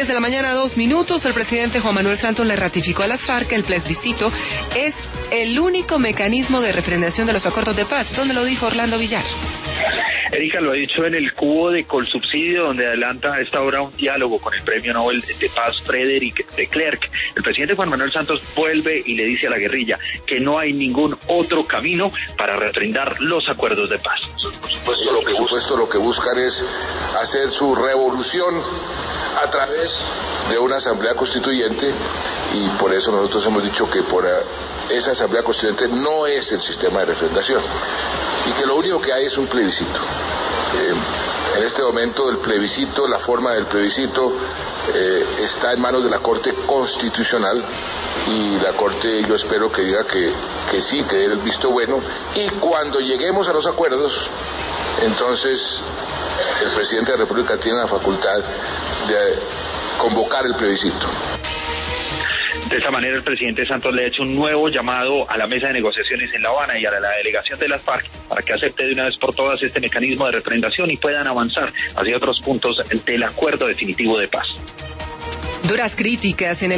10 de la mañana, 2 minutos. El presidente Juan Manuel Santos le ratificó a las FARC que el plebiscito es el único mecanismo de refrendación de los acuerdos de paz. ¿Dónde lo dijo Orlando Villar? Erika lo ha dicho en el cubo de Colsubsidio, donde adelanta a esta hora un diálogo con el premio Nobel de Paz Frédéric de Klerk. El presidente Juan Manuel Santos vuelve y le dice a la guerrilla que no hay ningún otro camino para refrendar los acuerdos de paz. Por supuesto, lo que buscan es hacer su revolución a través de una asamblea constituyente, y por eso nosotros hemos dicho que por esa asamblea constituyente no es el sistema de refrendación, y que lo único que hay es un plebiscito. En este momento el plebiscito, la forma del plebiscito está en manos de la Corte Constitucional, y la Corte, yo espero que diga que sí, que dé el visto bueno, y cuando lleguemos a los acuerdos, entonces el presidente de la República tiene la facultad de convocar el plebiscito. De esa manera, el presidente Santos le ha hecho un nuevo llamado a la mesa de negociaciones en La Habana y a la delegación de las FARC para que acepte de una vez por todas este mecanismo de refrendación y puedan avanzar hacia otros puntos del acuerdo definitivo de paz. Duras críticas en el